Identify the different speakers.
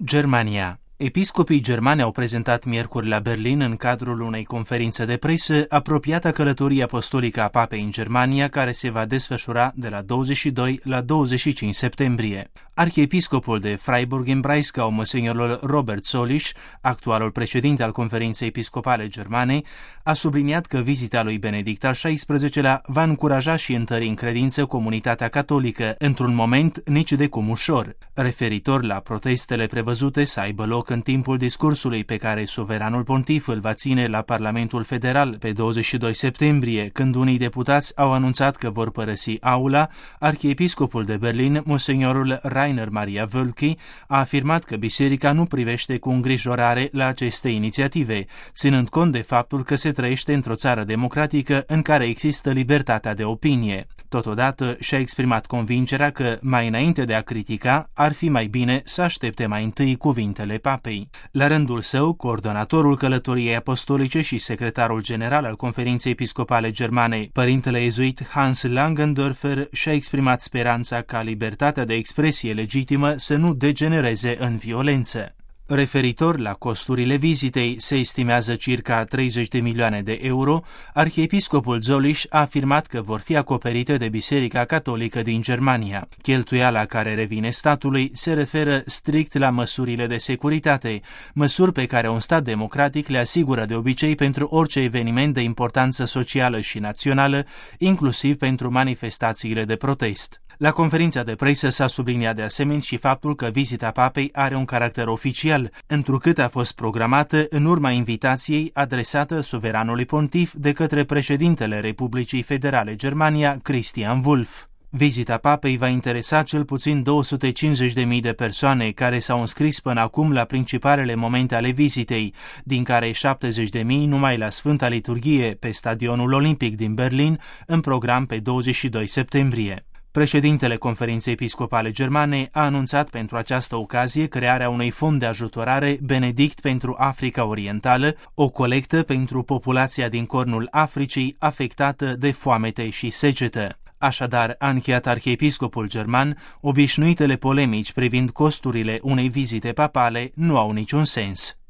Speaker 1: Germania. Episcopii germani au prezentat miercuri la Berlin, în cadrul unei conferințe de presă, apropiata călătorii apostolică a Papei în Germania, care se va desfășura de la 22 la 25 septembrie. Arhiepiscopul de Freiburg-în-Breisgau, monsignorul Robert Solisch, actualul președinte al Conferinței Episcopale Germane, a subliniat că vizita lui Benedict al XVI-lea va încuraja și întări în credință comunitatea catolică, într-un moment nici de cum ușor, referitor la protestele prevăzute să aibă loc în timpul discursului pe care suveranul pontif îl va ține la Parlamentul Federal pe 22 septembrie, când unii deputați au anunțat că vor părăsi aula. Arhiepiscopul de Berlin, monsignorul Rainer Maria Wölki, a afirmat că biserica nu privește cu îngrijorare la aceste inițiative, ținând cont de faptul că se trăiește într-o țară democratică în care există libertatea de opinie. Totodată și-a exprimat convingerea că, mai înainte de a critica, ar fi mai bine să aștepte mai întâi cuvintele Papei. La rândul său, coordonatorul călătoriei apostolice și secretarul general al Conferinței Episcopale Germane, părintele ezuit Hans Langendorfer, și-a exprimat speranța ca libertatea de expresie legitimă să nu degenereze în violență. Referitor la costurile vizitei, se estimează circa 30 de milioane de euro. Arhiepiscopul Solisch a afirmat că vor fi acoperite de Biserica Catolică din Germania. Cheltuiala care revine statului se referă strict la măsurile de securitate, măsuri pe care un stat democratic le asigură de obicei pentru orice eveniment de importanță socială și națională, inclusiv pentru manifestațiile de protest. La conferința de presă s-a subliniat de asemenea și faptul că vizita papei are un caracter oficial, întrucât a fost programată în urma invitației adresată suveranului pontif de către președintele Republicii Federale Germania, Christian Wulff. Vizita papei va interesa cel puțin 250.000 de persoane care s-au înscris până acum la principalele momente ale vizitei, din care 70.000 numai la Sfânta Liturghie pe Stadionul Olimpic din Berlin, în program pe 22 septembrie. Președintele Conferinței Episcopale Germane a anunțat pentru această ocazie crearea unui fond de ajutorare Benedict pentru Africa Orientală, o colectă pentru populația din cornul Africii afectată de foamete și secetă. Așadar, a încheiat arhiepiscopul german, obișnuitele polemici privind costurile unei vizite papale nu au niciun sens.